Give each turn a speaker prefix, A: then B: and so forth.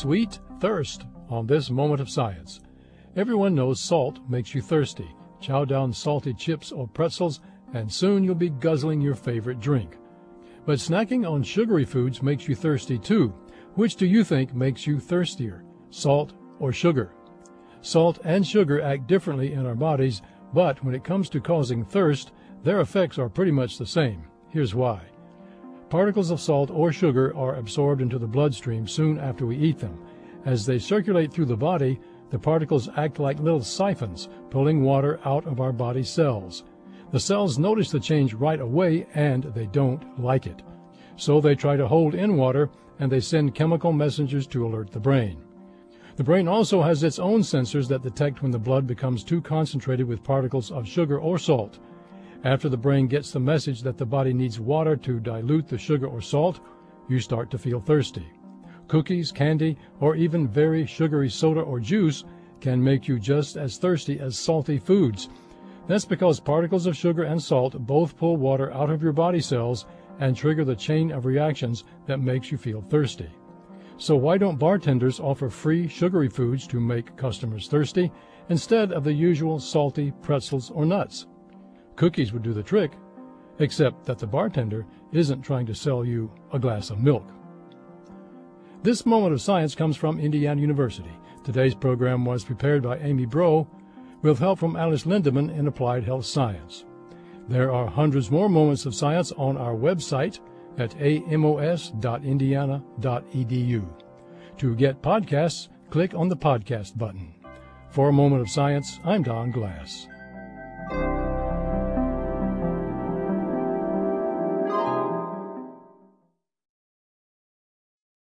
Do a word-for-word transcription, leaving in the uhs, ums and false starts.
A: Sweet thirst on this moment of science. Everyone knows salt makes you thirsty. Chow down salty chips or pretzels, and soon you'll be guzzling your favorite drink. But snacking on sugary foods makes you thirsty too. Which do you think makes you thirstier, salt or sugar? Salt and sugar act differently in our bodies, but when it comes to causing thirst, their effects are pretty much the same. Here's why. Particles of salt or sugar are absorbed into the bloodstream soon after we eat them. As they circulate through the body, the particles act like little siphons, pulling water out of our body cells. The cells notice the change right away, and they don't like it. So they try to hold in water, and they send chemical messengers to alert the brain. The brain also has its own sensors that detect when the blood becomes too concentrated with particles of sugar or salt. After the brain gets the message that the body needs water to dilute the sugar or salt, you start to feel thirsty. Cookies, candy, or even very sugary soda or juice can make you just as thirsty as salty foods. That's because particles of sugar and salt both pull water out of your body cells and trigger the chain of reactions that makes you feel thirsty. So why don't bartenders offer free sugary foods to make customers thirsty instead of the usual salty pretzels or nuts? Cookies would do the trick, except that the bartender isn't trying to sell you a glass of milk. This moment of science comes from Indiana University. Today's program was prepared by Amy Bro with help from Alice Lindemann in Applied Health Science. There are hundreds more moments of science on our website at a m o s dot indiana dot e d u. To get podcasts, click on the podcast button. For a Moment of Science, I'm Don Glass.